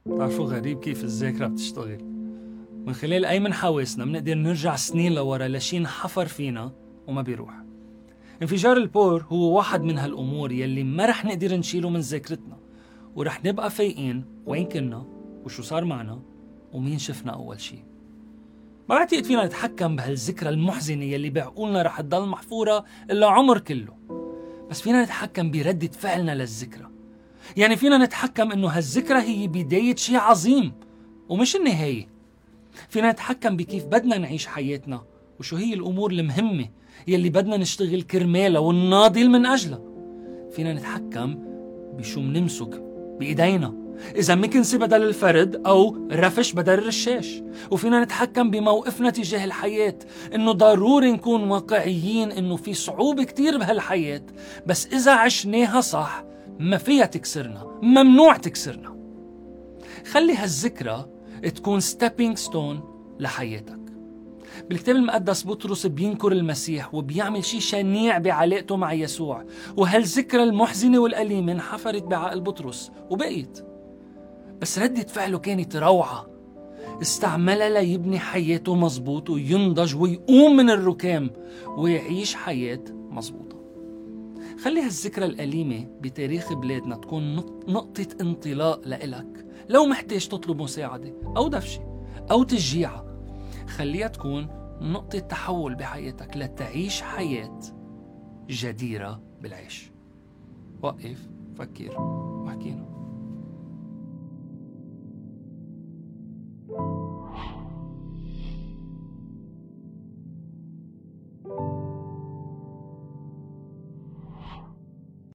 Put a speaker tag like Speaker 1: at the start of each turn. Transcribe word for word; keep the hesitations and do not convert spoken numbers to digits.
Speaker 1: بتعرفوا غريب كيف الذاكرة بتشتغل؟ من خلال أي من حواسنا منقدر نرجع سنين لورا لشي انحفر فينا وما بيروح. انفجار البور هو واحد من هالأمور يلي ما رح نقدر نشيله من ذاكرتنا، ورح نبقى فايقين وين كنا وشو صار معنا ومين شفنا أول شي. ما بعتقد فينا نتحكم بهالذكرى المحزنة يلي بعقولنا رح تضل محفورة إلا عمر كله، بس فينا نتحكم بردة فعلنا للذكرى. يعني فينا نتحكم إنه هالذكرى هي بداية شي عظيم ومش النهاية. فينا نتحكم بكيف بدنا نعيش حياتنا وشو هي الأمور المهمة يلي بدنا نشتغل كرمالها والناضل من أجلها. فينا نتحكم بشو منمسك بإيدينا، إذا مكنسة بدل الفرد أو رفش بدل الرشاش. وفينا نتحكم بموقفنا تجاه الحياة، إنه ضروري نكون واقعيين إنه في صعوبة كتير بهالحياة، بس إذا عشناها صح ما فيها تكسرنا، ممنوع تكسرنا. خلي هالذكرى تكون ستيبينج ستون لحياتك. بالكتاب المقدس بطرس بينكر المسيح وبيعمل شي شنيع بعلاقته مع يسوع، وهالذكرى المحزنة والأليمة انحفرت بعقل بطرس وبقيت، بس ردة فعله كانت روعة. استعملها ليبني حياته مزبوط وينضج ويقوم من الركام ويعيش حياة مزبوطة. خلي هالذكرى الأليمة بتاريخ بلادنا تكون نقطة انطلاق لإلك لو محتاج تطلب مساعدة أو دفشة أو تشجيعها. خليها تكون نقطة تحول بحياتك لتعيش حياة جديرة بالعيش. وقف، فكر، واحكينا.